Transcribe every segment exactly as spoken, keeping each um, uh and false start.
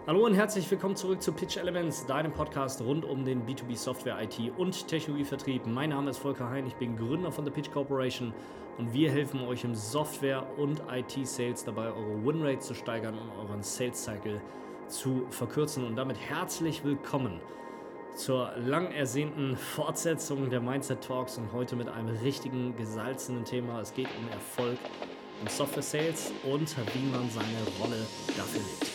Hallo und herzlich willkommen zurück zu Pitch Elements, deinem Podcast rund um den B zwei B Software, I T und Technologievertrieb. Mein Name ist Volker Hein, ich bin Gründer von The Pitch Corporation und wir helfen euch im Software- und I T-Sales dabei, eure Winrate zu steigern und euren Sales-Cycle zu verkürzen. Und damit herzlich willkommen zur lang ersehnten Fortsetzung der Mindset Talks und heute mit einem richtigen, gesalzenen Thema. Es geht um Erfolg im Software Sales und wie man seine Rolle dafür lebt.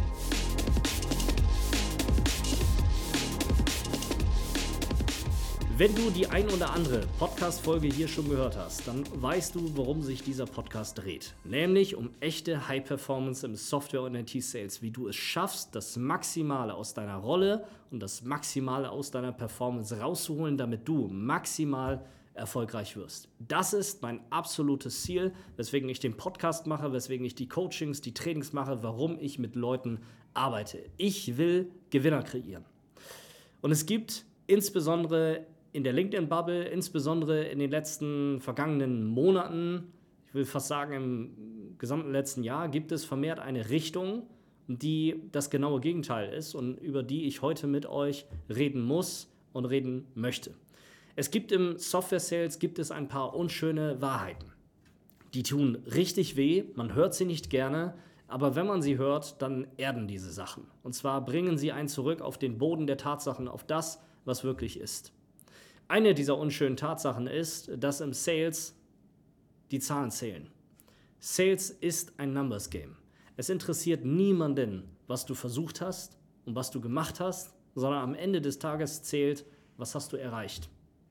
Wenn du die ein oder andere Podcast-Folge hier schon gehört hast, dann weißt du, worum sich dieser Podcast dreht. Nämlich um echte High-Performance im Software- und I T-Sales. Wie du es schaffst, das Maximale aus deiner Rolle und das Maximale aus deiner Performance rauszuholen, damit du maximal erfolgreich wirst. Das ist mein absolutes Ziel, weswegen ich den Podcast mache, weswegen ich die Coachings, die Trainings mache, warum ich mit Leuten arbeite. Ich will Gewinner kreieren. Und es gibt insbesondere in der LinkedIn-Bubble, insbesondere in den letzten vergangenen Monaten, ich will fast sagen im gesamten letzten Jahr, gibt es vermehrt eine Richtung, die das genaue Gegenteil ist und über die ich heute mit euch reden muss und reden möchte. Es gibt im Software-Sales gibt es ein paar unschöne Wahrheiten. Die tun richtig weh, man hört sie nicht gerne, aber wenn man sie hört, dann erden diese Sachen. Und zwar bringen sie einen zurück auf den Boden der Tatsachen, auf das, was wirklich ist. Eine dieser unschönen Tatsachen ist, dass im Sales die Zahlen zählen. Sales ist ein Numbers Game. Es interessiert niemanden, was du versucht hast und was du gemacht hast, sondern am Ende des Tages zählt, was hast du erreicht.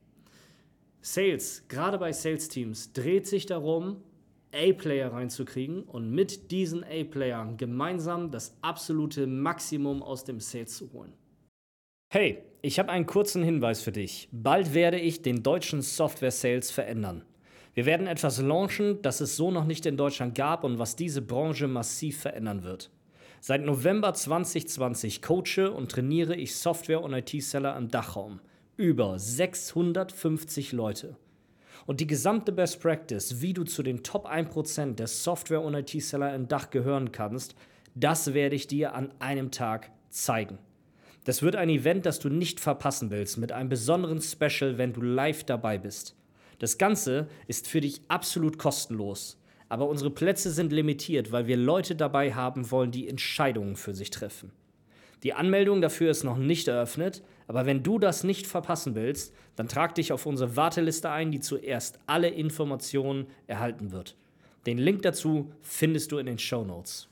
Sales, gerade bei Sales-Teams, dreht sich darum, A-Player reinzukriegen und mit diesen A-Playern gemeinsam das absolute Maximum aus dem Sales zu holen. Hey, ich habe einen kurzen Hinweis für dich. Bald werde ich den deutschen Software-Sales verändern. Wir werden etwas launchen, das es so noch nicht in Deutschland gab und was diese Branche massiv verändern wird. Seit November zwanzig zwanzig coache und trainiere ich Software- und I T-Seller im Dachraum. Über sechshundertfünfzig Leute. Und die gesamte Best Practice, wie du zu den Top ein Prozent der Software- und I T-Seller im Dach gehören kannst, das werde ich dir an einem Tag zeigen. Das wird ein Event, das du nicht verpassen willst, mit einem besonderen Special, wenn du live dabei bist. Das Ganze ist für dich absolut kostenlos, aber unsere Plätze sind limitiert, weil wir Leute dabei haben wollen, die Entscheidungen für sich treffen. Die Anmeldung dafür ist noch nicht eröffnet, aber wenn du das nicht verpassen willst, dann trag dich auf unsere Warteliste ein, die zuerst alle Informationen erhalten wird. Den Link dazu findest du in den Shownotes.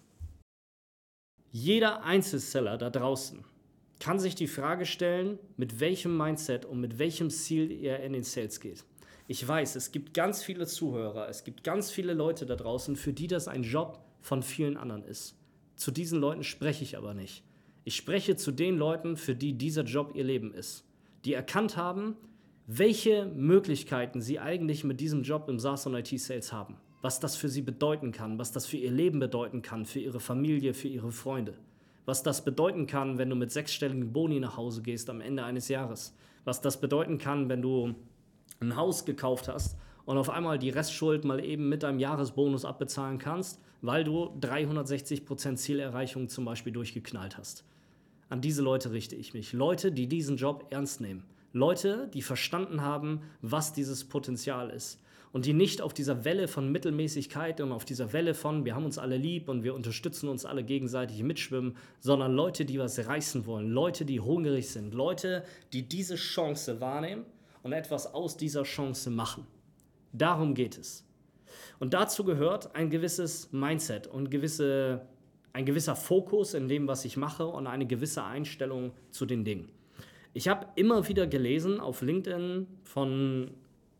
Jeder Einzelseller da draußen kann sich die Frage stellen, mit welchem Mindset und mit welchem Ziel er in den Sales geht. Ich weiß, es gibt ganz viele Zuhörer, es gibt ganz viele Leute da draußen, für die das ein Job von vielen anderen ist. Zu diesen Leuten spreche ich aber nicht. Ich spreche zu den Leuten, für die dieser Job ihr Leben ist. Die erkannt haben, welche Möglichkeiten sie eigentlich mit diesem Job im SaaS und I T-Sales haben. Was das für sie bedeuten kann, was das für ihr Leben bedeuten kann, für ihre Familie, für ihre Freunde. Was das bedeuten kann, wenn du mit sechsstelligen Boni nach Hause gehst am Ende eines Jahres. Was das bedeuten kann, wenn du ein Haus gekauft hast und auf einmal die Restschuld mal eben mit deinem Jahresbonus abbezahlen kannst, weil du dreihundertsechzig Prozent Zielerreichung zum Beispiel durchgeknallt hast. An diese Leute richte ich mich. Leute, die diesen Job ernst nehmen. Leute, die verstanden haben, was dieses Potenzial ist. Und die nicht auf dieser Welle von Mittelmäßigkeit und auf dieser Welle von wir haben uns alle lieb und wir unterstützen uns alle gegenseitig mitschwimmen, sondern Leute, die was reißen wollen, Leute, die hungrig sind, Leute, die diese Chance wahrnehmen und etwas aus dieser Chance machen. Darum geht es. Und dazu gehört ein gewisses Mindset und gewisse, ein gewisser Fokus in dem, was ich mache und eine gewisse Einstellung zu den Dingen. Ich habe immer wieder gelesen auf LinkedIn von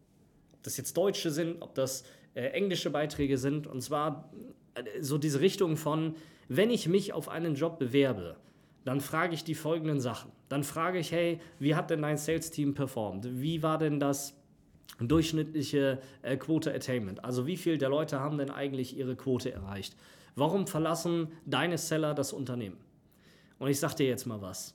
ob das jetzt Deutsche sind, ob das äh, englische Beiträge sind. Und zwar äh, so diese Richtung von, wenn ich mich auf einen Job bewerbe, dann frage ich die folgenden Sachen. Dann frage ich, hey, wie hat denn dein Sales-Team performt? Wie war denn das durchschnittliche äh, Quote Attainment? Also wie viele der Leute haben denn eigentlich ihre Quote erreicht? Warum verlassen deine Seller das Unternehmen? Und ich sage dir jetzt mal was.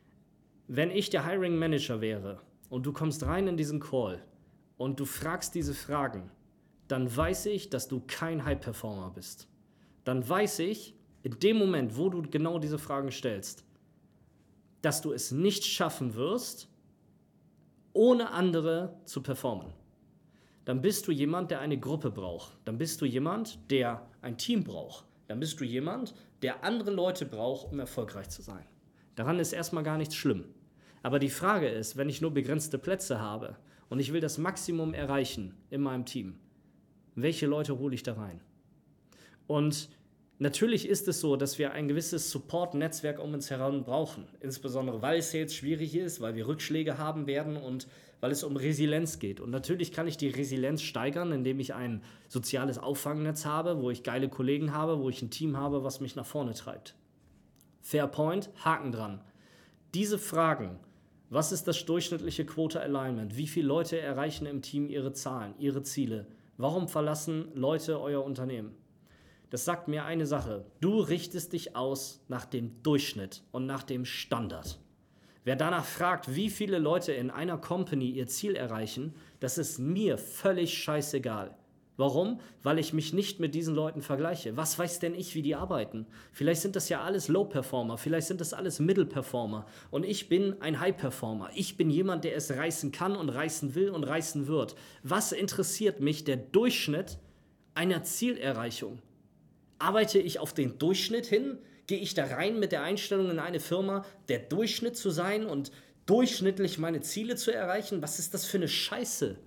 Wenn ich der Hiring Manager wäre und du kommst rein in diesen Call und du fragst diese Fragen, dann weiß ich, dass du kein High-Performer bist. Dann weiß ich, in dem Moment, wo du genau diese Fragen stellst, dass du es nicht schaffen wirst, ohne andere zu performen. Dann bist du jemand, der eine Gruppe braucht. Dann bist du jemand, der ein Team braucht. Dann bist du jemand, der andere Leute braucht, um erfolgreich zu sein. Daran ist erstmal gar nichts schlimm. Aber die Frage ist, wenn ich nur begrenzte Plätze habe und ich will das Maximum erreichen in meinem Team, welche Leute hole ich da rein? Und natürlich ist es so, dass wir ein gewisses Support-Netzwerk um uns herum brauchen. Insbesondere, weil Sales schwierig ist, weil wir Rückschläge haben werden und weil es um Resilienz geht. Und natürlich kann ich die Resilienz steigern, indem ich ein soziales Auffangnetz habe, wo ich geile Kollegen habe, wo ich ein Team habe, was mich nach vorne treibt. Fair point, Haken dran. Diese Fragen, was ist das durchschnittliche Quota Alignment? Wie viele Leute erreichen im Team ihre Zahlen, ihre Ziele? Warum verlassen Leute euer Unternehmen? Das sagt mir eine Sache. Du richtest dich aus nach dem Durchschnitt und nach dem Standard. Wer danach fragt, wie viele Leute in einer Company ihr Ziel erreichen, das ist mir völlig scheißegal. Warum? Weil ich mich nicht mit diesen Leuten vergleiche. Was weiß denn ich, wie die arbeiten? Vielleicht sind das ja alles Low-Performer, vielleicht sind das alles Middle-Performer und ich bin ein High-Performer. Ich bin jemand, der es reißen kann und reißen will und reißen wird. Was interessiert mich der Durchschnitt einer Zielerreichung? Arbeite ich auf den Durchschnitt hin? Gehe ich da rein mit der Einstellung in eine Firma, der Durchschnitt zu sein und durchschnittlich meine Ziele zu erreichen? Was ist das für eine Scheiße?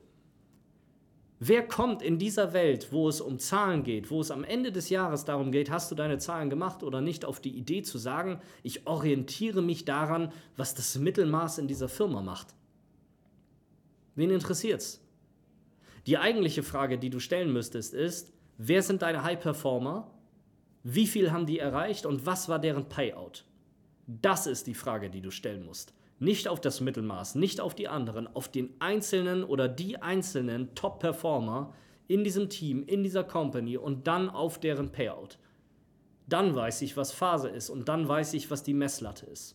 Wer kommt in dieser Welt, wo es um Zahlen geht, wo es am Ende des Jahres darum geht, hast du deine Zahlen gemacht oder nicht, auf die Idee zu sagen, ich orientiere mich daran, was das Mittelmaß in dieser Firma macht? Wen interessiert's? Die eigentliche Frage, die du stellen müsstest, ist, wer sind deine High-Performer? Wie viel haben die erreicht und was war deren Payout? Das ist die Frage, die du stellen musst. Nicht auf das Mittelmaß, nicht auf die anderen, auf den einzelnen oder die einzelnen Top-Performer in diesem Team, in dieser Company und dann auf deren Payout. Dann weiß ich, was Phase ist und dann weiß ich, was die Messlatte ist.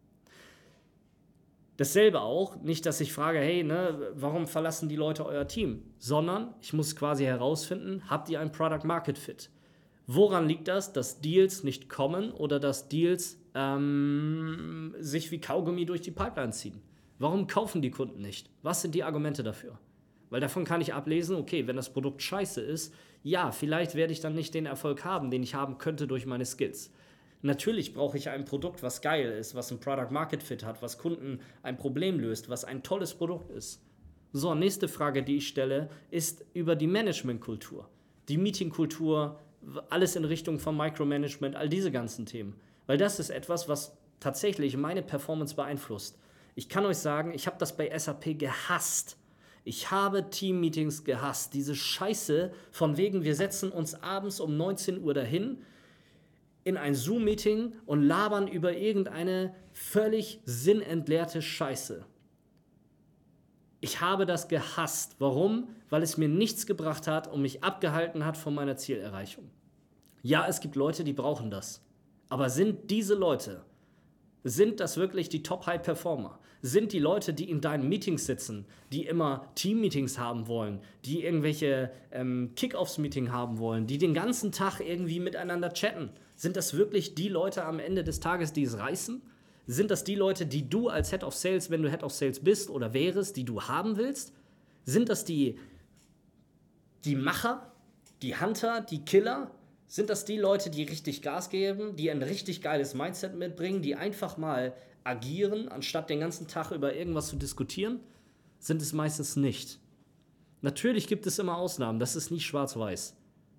Dasselbe auch, nicht, dass ich frage, hey, ne, warum verlassen die Leute euer Team? Sondern ich muss quasi herausfinden, habt ihr ein Product-Market-Fit? Woran liegt das, dass Deals nicht kommen oder dass Deals ähm, sich wie Kaugummi durch die Pipeline ziehen? Warum kaufen die Kunden nicht? Was sind die Argumente dafür? Weil davon kann ich ablesen, okay, wenn das Produkt scheiße ist, ja, vielleicht werde ich dann nicht den Erfolg haben, den ich haben könnte durch meine Skills. Natürlich brauche ich ein Produkt, was geil ist, was ein Product-Market-Fit hat, was Kunden ein Problem löst, was ein tolles Produkt ist. So, nächste Frage, die ich stelle, ist über die Management-Kultur. Die Meeting-Kultur, alles in Richtung von Micromanagement, all diese ganzen Themen. Weil das ist etwas, was tatsächlich meine Performance beeinflusst. Ich kann euch sagen, ich habe das bei S A P gehasst. Ich habe Team-Meetings gehasst. Diese Scheiße von wegen, wir setzen uns abends um neunzehn Uhr dahin in ein Zoom-Meeting und labern über irgendeine völlig sinnentleerte Scheiße. Ich habe das gehasst. Warum? Weil es mir nichts gebracht hat und mich abgehalten hat von meiner Zielerreichung. Ja, es gibt Leute, die brauchen das. Aber sind diese Leute, sind das wirklich die Top-High-Performer? Sind die Leute, die in deinen Meetings sitzen, die immer Team-Meetings haben wollen, die irgendwelche ähm, Kick-Offs-Meeting haben wollen, die den ganzen Tag irgendwie miteinander chatten? Sind das wirklich die Leute am Ende des Tages, die es reißen? Sind das die Leute, die du als Head of Sales, wenn du Head of Sales bist oder wärst, die du haben willst? Sind das die, die Macher, die Hunter, die Killer? Sind das die Leute, die richtig Gas geben, die ein richtig geiles Mindset mitbringen, die einfach mal agieren, anstatt den ganzen Tag über irgendwas zu diskutieren? Sind es meistens nicht. Natürlich gibt es immer Ausnahmen, das ist nicht schwarz-weiß.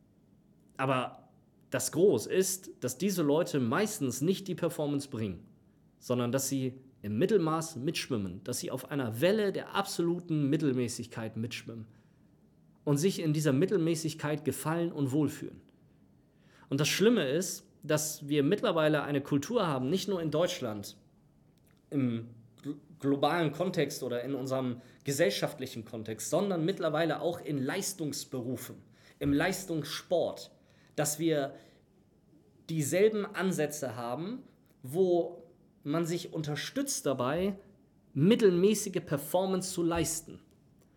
Aber das Groß ist, dass diese Leute meistens nicht die Performance bringen, sondern dass sie im Mittelmaß mitschwimmen, dass sie auf einer Welle der absoluten Mittelmäßigkeit mitschwimmen und sich in dieser Mittelmäßigkeit gefallen und wohlfühlen. Und das Schlimme ist, dass wir mittlerweile eine Kultur haben, nicht nur in Deutschland, im globalen Kontext oder in unserem gesellschaftlichen Kontext, sondern mittlerweile auch in Leistungsberufen, im Leistungssport, dass wir dieselben Ansätze haben, wo man sich unterstützt dabei, mittelmäßige Performance zu leisten.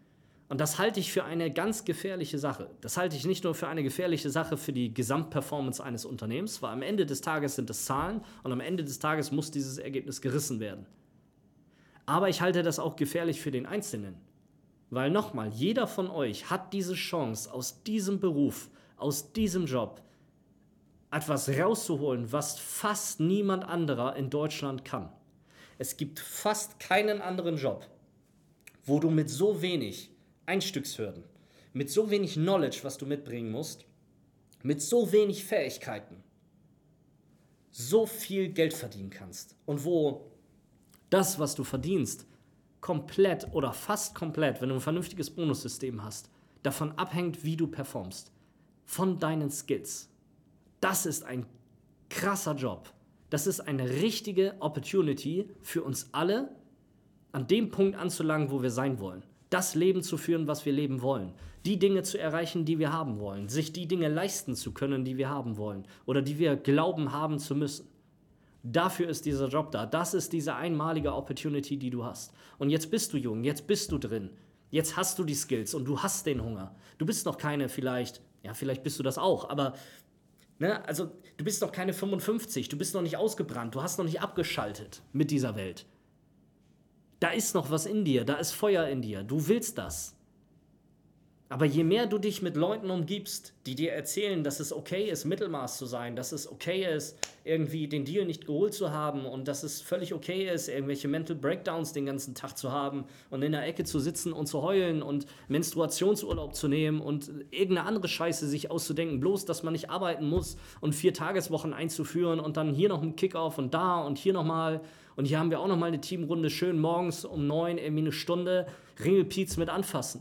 Und das halte ich für eine ganz gefährliche Sache. Das halte ich nicht nur für eine gefährliche Sache für die Gesamtperformance eines Unternehmens, weil am Ende des Tages sind es Zahlen und am Ende des Tages muss dieses Ergebnis gerissen werden. Aber ich halte das auch gefährlich für den Einzelnen. Weil nochmal, jeder von euch hat diese Chance, aus diesem Beruf, aus diesem Job, etwas rauszuholen, was fast niemand anderer in Deutschland kann. Es gibt fast keinen anderen Job, wo du mit so wenig Einstiegshürden, mit so wenig Knowledge, was du mitbringen musst, mit so wenig Fähigkeiten, so viel Geld verdienen kannst. Und wo das, was du verdienst, komplett oder fast komplett, wenn du ein vernünftiges Bonussystem hast, davon abhängt, wie du performst. Von deinen Skills. Das ist ein krasser Job. Das ist eine richtige Opportunity für uns alle, an dem Punkt anzulangen, wo wir sein wollen. Das Leben zu führen, was wir leben wollen. Die Dinge zu erreichen, die wir haben wollen. Sich die Dinge leisten zu können, die wir haben wollen. Oder die wir glauben haben zu müssen. Dafür ist dieser Job da. Das ist diese einmalige Opportunity, die du hast. Und jetzt bist du jung, jetzt bist du drin. Jetzt hast du die Skills und du hast den Hunger. Du bist noch keine vielleicht, ja, vielleicht bist du das auch, aber ne, also du bist noch keine fünfundfünfzig, du bist noch nicht ausgebrannt, du hast noch nicht abgeschaltet mit dieser Welt. Da ist noch was in dir, da ist Feuer in dir, du willst das. Aber je mehr du dich mit Leuten umgibst, die dir erzählen, dass es okay ist, Mittelmaß zu sein, dass es okay ist, irgendwie den Deal nicht geholt zu haben und dass es völlig okay ist, irgendwelche Mental Breakdowns den ganzen Tag zu haben und in der Ecke zu sitzen und zu heulen und Menstruationsurlaub zu nehmen und irgendeine andere Scheiße sich auszudenken, bloß, dass man nicht arbeiten muss und vier Tageswochen einzuführen und dann hier noch ein Kickoff und da und hier nochmal und hier haben wir auch nochmal eine Teamrunde, schön morgens um neun, irgendwie eine Stunde, Ringelpiez mit anfassen.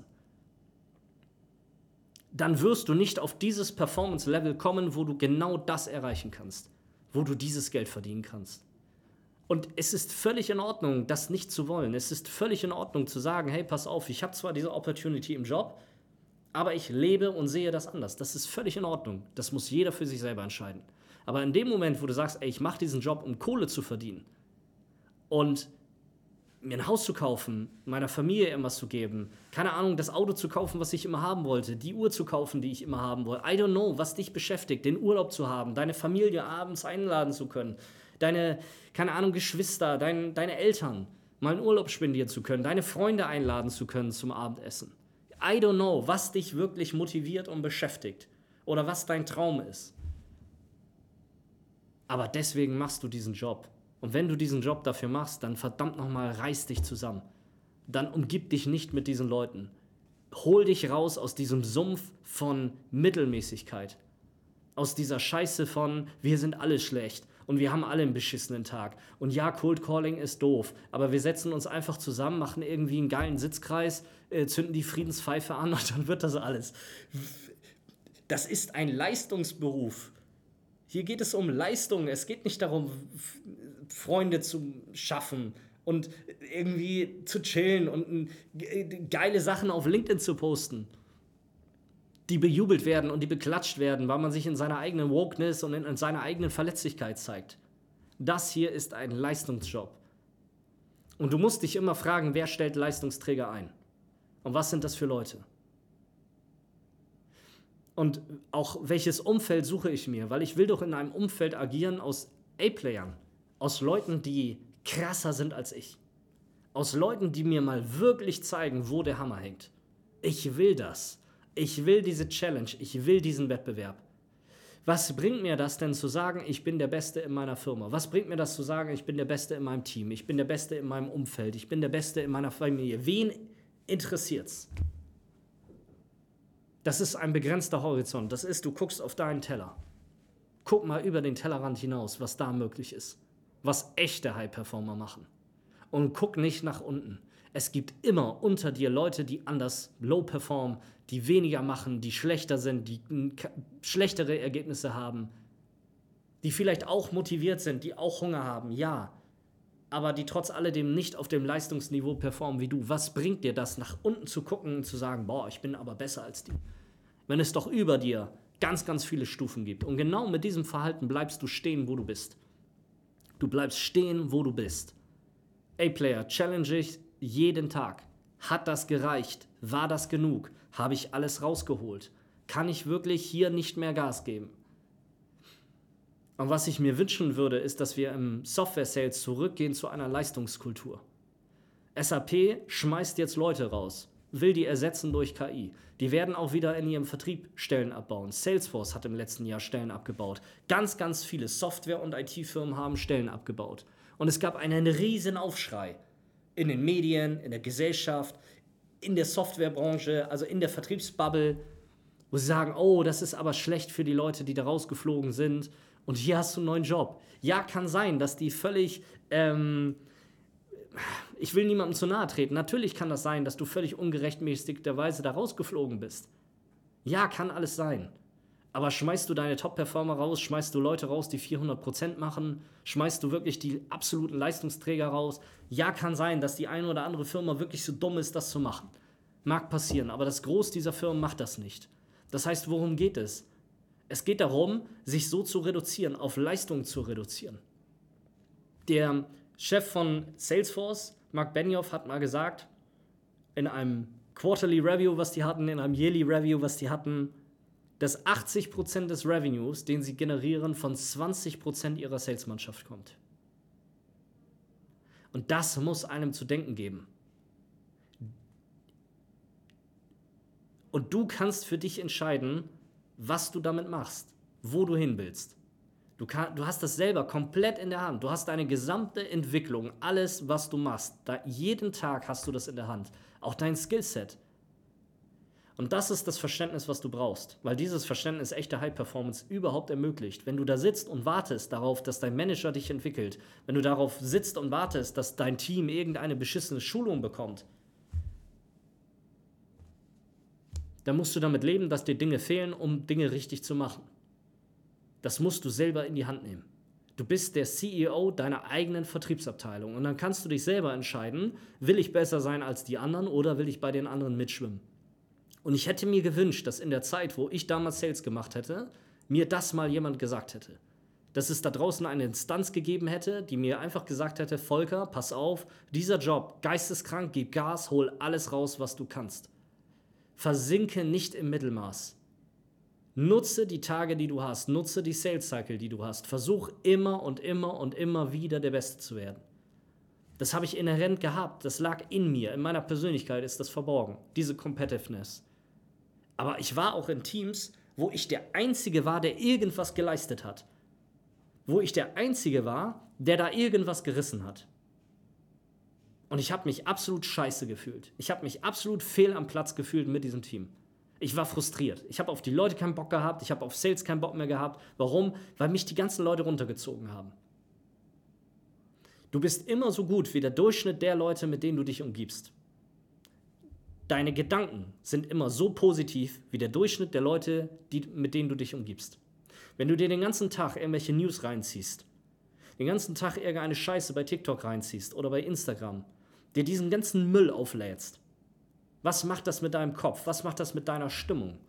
Dann wirst du nicht auf dieses Performance-Level kommen, wo du genau das erreichen kannst, wo du dieses Geld verdienen kannst. Und es ist völlig in Ordnung, das nicht zu wollen. Es ist völlig in Ordnung zu sagen, hey, pass auf, ich habe zwar diese Opportunity im Job, aber ich lebe und sehe das anders. Das ist völlig in Ordnung. Das muss jeder für sich selber entscheiden. Aber in dem Moment, wo du sagst, ey, ich mache diesen Job, um Kohle zu verdienen und mir ein Haus zu kaufen, meiner Familie irgendwas zu geben, keine Ahnung, das Auto zu kaufen, was ich immer haben wollte, die Uhr zu kaufen, die ich immer haben wollte, I don't know, was dich beschäftigt, den Urlaub zu haben, deine Familie abends einladen zu können, deine, keine Ahnung, Geschwister, dein, deine Eltern mal einen Urlaub spendieren zu können, deine Freunde einladen zu können zum Abendessen. I don't know, was dich wirklich motiviert und beschäftigt oder was dein Traum ist. Aber deswegen machst du diesen Job. Und wenn du diesen Job dafür machst, dann verdammt nochmal, reiß dich zusammen. Dann umgib dich nicht mit diesen Leuten. Hol dich raus aus diesem Sumpf von Mittelmäßigkeit. Aus dieser Scheiße von, wir sind alle schlecht und wir haben alle einen beschissenen Tag. Und ja, Cold Calling ist doof, aber wir setzen uns einfach zusammen, machen irgendwie einen geilen Sitzkreis, äh, zünden die Friedenspfeife an und dann wird das alles. Das ist ein Leistungsberuf. Hier geht es um Leistung. Es geht nicht darum, Freunde zu schaffen und irgendwie zu chillen und geile Sachen auf LinkedIn zu posten, die bejubelt werden und die beklatscht werden, weil man sich in seiner eigenen Wokeness und in seiner eigenen Verletzlichkeit zeigt. Das hier ist ein Leistungsjob. Und du musst dich immer fragen, wer stellt Leistungsträger ein? Und was sind das für Leute? Und auch welches Umfeld suche ich mir? Weil ich will doch in einem Umfeld agieren aus A-Playern, aus Leuten, die krasser sind als ich. Aus Leuten, die mir mal wirklich zeigen, wo der Hammer hängt. Ich will das. Ich will diese Challenge. Ich will diesen Wettbewerb. Was bringt mir das denn zu sagen, ich bin der Beste in meiner Firma? Was bringt mir das zu sagen, ich bin der Beste in meinem Team? Ich bin der Beste in meinem Umfeld? Ich bin der Beste in meiner Familie? Wen interessiert's? Das ist ein begrenzter Horizont. Das ist, du guckst auf deinen Teller. Guck mal über den Tellerrand hinaus, was da möglich ist. Was echte High-Performer machen. Und guck nicht nach unten. Es gibt immer unter dir Leute, die anders low performen, die weniger machen, die schlechter sind, die schlechtere Ergebnisse haben, die vielleicht auch motiviert sind, die auch Hunger haben, ja, aber die trotz alledem nicht auf dem Leistungsniveau performen wie du. Was bringt dir das, nach unten zu gucken und zu sagen, boah, ich bin aber besser als die? Wenn es doch über dir ganz, ganz viele Stufen gibt. Und genau mit diesem Verhalten bleibst du stehen, wo du bist. Du bleibst stehen, wo du bist. A-Player challenge ich jeden Tag. Hat das gereicht? War das genug? Habe ich alles rausgeholt? Kann ich wirklich hier nicht mehr Gas geben? Und was ich mir wünschen würde, ist, dass wir im Software-Sales zurückgehen zu einer Leistungskultur. S A P schmeißt jetzt Leute raus, will die ersetzen durch K I. Die werden auch wieder in ihrem Vertrieb Stellen abbauen. Salesforce hat im letzten Jahr Stellen abgebaut. Ganz, ganz viele Software- und I T-Firmen haben Stellen abgebaut. Und es gab einen riesen Aufschrei in den Medien, in der Gesellschaft, in der Softwarebranche, also in der Vertriebsbubble, wo sie sagen, oh, das ist aber schlecht für die Leute, die da rausgeflogen sind. Und hier hast du einen neuen Job. Ja, kann sein, dass die völlig, ähm, ich will niemandem zu nahe treten. Natürlich kann das sein, dass du völlig ungerechtmäßigterweise da rausgeflogen bist. Ja, kann alles sein. Aber schmeißt du deine Top-Performer raus, schmeißt du Leute raus, die vierhundert Prozent machen, schmeißt du wirklich die absoluten Leistungsträger raus? Ja, kann sein, dass die eine oder andere Firma wirklich so dumm ist, das zu machen. Mag passieren, aber das Gros dieser Firmen macht das nicht. Das heißt, worum geht es? Es geht darum, sich so zu reduzieren, auf Leistung zu reduzieren. Der Chef von Salesforce, Mark Benioff, hat mal gesagt, in einem Quarterly Review, was die hatten, in einem Yearly Review, was die hatten, dass achtzig Prozent des Revenues, den sie generieren, von zwanzig Prozent ihrer Salesmannschaft kommt. Und das muss einem zu denken geben. Und du kannst für dich entscheiden, was du damit machst, wo du hin willst. Du, kann, du hast das selber komplett in der Hand. Du hast deine gesamte Entwicklung, alles, was du machst. Da, jeden Tag hast du das in der Hand. Auch dein Skillset. Und das ist das Verständnis, was du brauchst. Weil dieses Verständnis echter High Performance überhaupt ermöglicht. Wenn du da sitzt und wartest darauf, dass dein Manager dich entwickelt, wenn du darauf sitzt und wartest, dass dein Team irgendeine beschissene Schulung bekommt, dann musst du damit leben, dass dir Dinge fehlen, um Dinge richtig zu machen. Das musst du selber in die Hand nehmen. Du bist der C E O deiner eigenen Vertriebsabteilung und dann kannst du dich selber entscheiden, will ich besser sein als die anderen oder will ich bei den anderen mitschwimmen. Und ich hätte mir gewünscht, dass in der Zeit, wo ich damals Sales gemacht hätte, mir das mal jemand gesagt hätte. Dass es da draußen eine Instanz gegeben hätte, die mir einfach gesagt hätte, Volker, pass auf, dieser Job, geisteskrank, gib Gas, hol alles raus, was du kannst. Versinke nicht im Mittelmaß. Nutze die Tage, die du hast. Nutze die Sales Cycle, die du hast. Versuch immer und immer und immer wieder der Beste zu werden. Das habe ich inhärent gehabt. Das lag in mir. In meiner Persönlichkeit ist das verborgen. Diese Competitiveness. Aber ich war auch in Teams, wo ich der Einzige war, der irgendwas geleistet hat. Wo ich der Einzige war, der da irgendwas gerissen hat. Und ich habe mich absolut scheiße gefühlt. Ich habe mich absolut fehl am Platz gefühlt mit diesem Team. Ich war frustriert. Ich habe auf die Leute keinen Bock gehabt. Ich habe auf Sales keinen Bock mehr gehabt. Warum? Weil mich die ganzen Leute runtergezogen haben. Du bist immer so gut wie der Durchschnitt der Leute, mit denen du dich umgibst. Deine Gedanken sind immer so positiv wie der Durchschnitt der Leute, die, mit denen du dich umgibst. Wenn du dir den ganzen Tag irgendwelche News reinziehst, den ganzen Tag irgendeine Scheiße bei TikTok reinziehst oder bei Instagram, dir diesen ganzen Müll auflädst, was macht das mit deinem Kopf? Was macht das mit deiner Stimmung?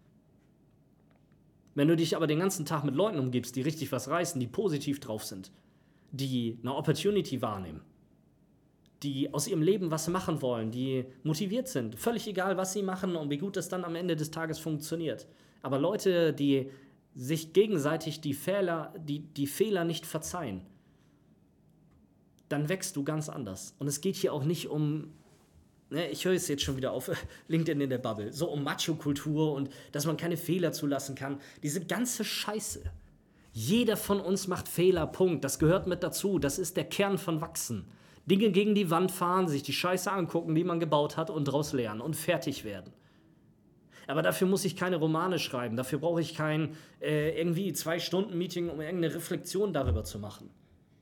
Wenn du dich aber den ganzen Tag mit Leuten umgibst, die richtig was reißen, die positiv drauf sind, die eine Opportunity wahrnehmen, die aus ihrem Leben was machen wollen, die motiviert sind, völlig egal, was sie machen und wie gut das dann am Ende des Tages funktioniert. Aber Leute, die sich gegenseitig die Fehler, die, die Fehler nicht verzeihen, dann wächst du ganz anders. Und es geht hier auch nicht um, ne, ich höre es jetzt schon wieder auf LinkedIn in der Bubble, so um Macho-Kultur und dass man keine Fehler zulassen kann. Diese ganze Scheiße. Jeder von uns macht Fehler, Punkt. Das gehört mit dazu. Das ist der Kern von Wachsen. Dinge gegen die Wand fahren, sich die Scheiße angucken, die man gebaut hat und daraus lernen und fertig werden. Aber dafür muss ich keine Romane schreiben. Dafür brauche ich kein äh, irgendwie Zwei-Stunden-Meeting, um irgendeine Reflexion darüber zu machen.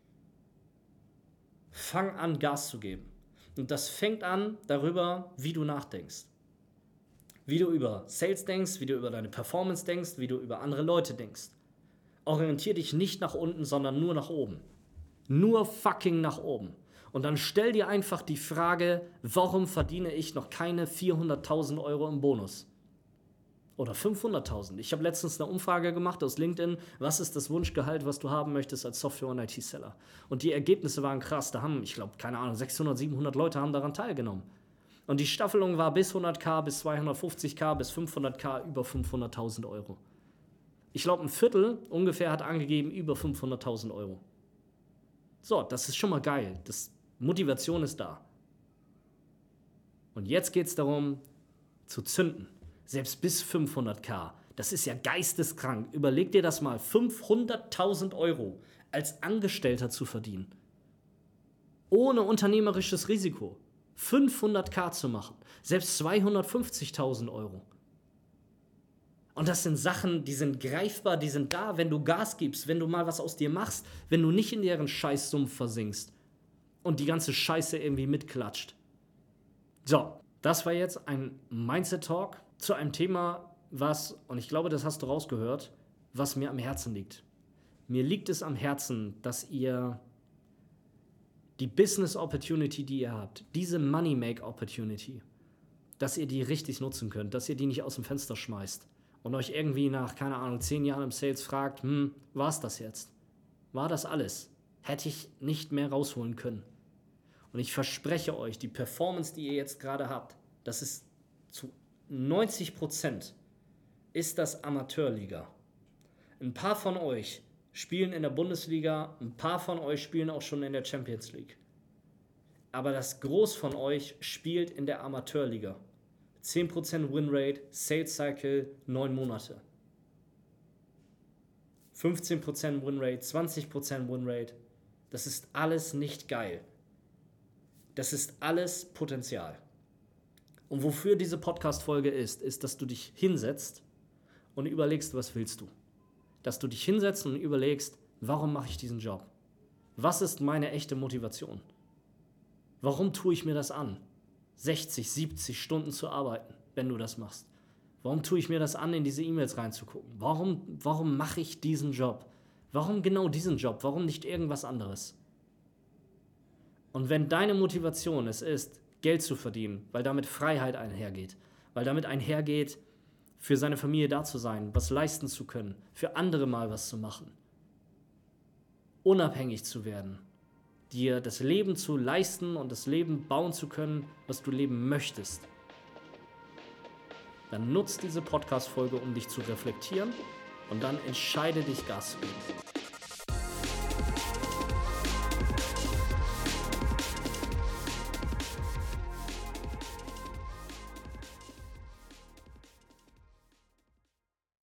Fang an, Gas zu geben. Und das fängt an darüber, wie du nachdenkst. Wie du über Sales denkst, wie du über deine Performance denkst, wie du über andere Leute denkst. Orientier dich nicht nach unten, sondern nur nach oben. Nur fucking nach oben. Und dann stell dir einfach die Frage, warum verdiene ich noch keine vierhunderttausend Euro im Bonus? Oder fünfhunderttausend. Ich habe letztens eine Umfrage gemacht aus LinkedIn, was ist das Wunschgehalt, was du haben möchtest als Software- und I T-Seller. Und die Ergebnisse waren krass. Da haben, ich glaube, keine Ahnung, sechshundert, siebenhundert Leute haben daran teilgenommen. Und die Staffelung war bis hunderttausend, bis zweihundertfünfzigtausend, bis fünfhunderttausend, über fünfhunderttausend Euro. Ich glaube, ein Viertel ungefähr hat angegeben über fünfhunderttausend Euro. So, das ist schon mal geil. Das, Motivation ist da. Und jetzt geht es darum, zu zünden. Selbst bis fünfhunderttausend. Das ist ja geisteskrank. Überleg dir das mal, fünfhunderttausend Euro als Angestellter zu verdienen. Ohne unternehmerisches Risiko. fünfhunderttausend zu machen. Selbst zweihundertfünfzigtausend Euro. Und das sind Sachen, die sind greifbar, die sind da, wenn du Gas gibst, wenn du mal was aus dir machst, wenn du nicht in deren Scheißsumpf versinkst und die ganze Scheiße irgendwie mitklatscht. So, das war jetzt ein Mindset-Talk zu einem Thema, was, und ich glaube, das hast du rausgehört, was mir am Herzen liegt. Mir liegt es am Herzen, dass ihr die Business Opportunity, die ihr habt, diese Money Make Opportunity, dass ihr die richtig nutzen könnt, dass ihr die nicht aus dem Fenster schmeißt und euch irgendwie nach, keine Ahnung, zehn Jahren im Sales fragt, hm, war es das jetzt? War das alles? Hätte ich nicht mehr rausholen können. Und ich verspreche euch, die Performance, die ihr jetzt gerade habt, das ist zu neunzig Prozent ist das Amateurliga. Ein paar von euch spielen in der Bundesliga, ein paar von euch spielen auch schon in der Champions League. Aber das Groß von euch spielt in der Amateurliga. zehn Prozent Winrate, Sales Cycle, neun Monate. fünfzehn Prozent Winrate, zwanzig Prozent Winrate. Das ist alles nicht geil. Das ist alles Potenzial. Und wofür diese Podcast-Folge ist, ist, dass du dich hinsetzt und überlegst, was willst du? Dass du dich hinsetzt und überlegst, warum mache ich diesen Job? Was ist meine echte Motivation? Warum tue ich mir das an? sechzig, siebzig Stunden zu arbeiten, wenn du das machst. Warum tue ich mir das an, in diese E-Mails reinzugucken? Warum, warum mache ich diesen Job? Warum genau diesen Job? Warum nicht irgendwas anderes? Und wenn deine Motivation es ist, Geld zu verdienen, weil damit Freiheit einhergeht, weil damit einhergeht, für seine Familie da zu sein, was leisten zu können, für andere mal was zu machen, unabhängig zu werden, dir das Leben zu leisten und das Leben bauen zu können, was du leben möchtest, dann nutz diese Podcast-Folge, um dich zu reflektieren und dann entscheide dich, Gas zu geben.